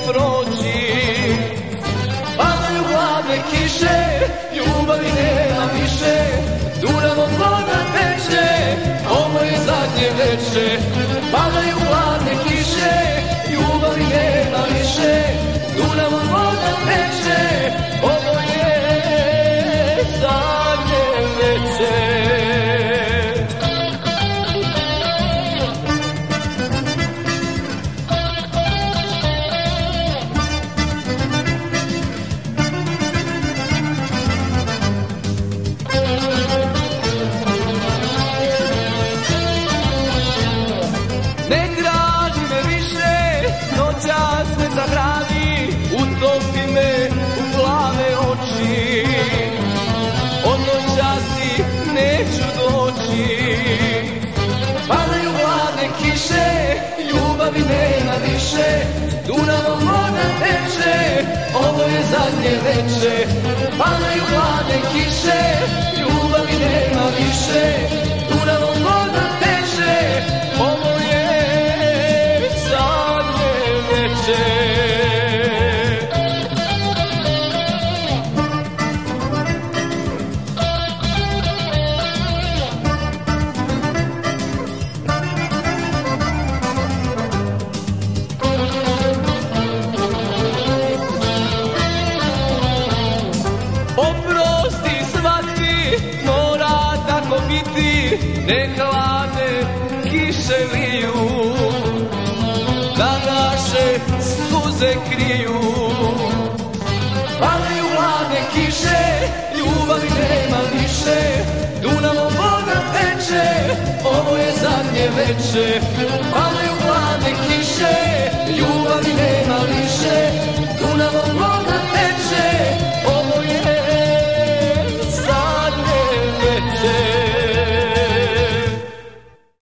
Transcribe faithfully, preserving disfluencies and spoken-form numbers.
proći. Padaju hladne kiše, ljubavi nema više, Dunavom voda teče, ovo je zadnje veče. Padaju hladne kiše, ljubavi nema više, Dunavom voda teče, ovo je zadnje veče. Zabrani, utopi me u plave oči, od noćasi neću doći. Padaju hladne kiše, ljubavi nema više, Dunavom voda teče, ovo je zadnje veče. Padaju hladne kiše, ljubavi nema više, Dunavom voda teče, ovo je zadnje veče. Oprosti, shvati, mora tako biti, nek hladne kiše liju, da naše suze kriju. Padaju hladne kiše, ljubavi nema više, Dunavom voda teče, ovo je zadnje veče. Padaju hladne kiše,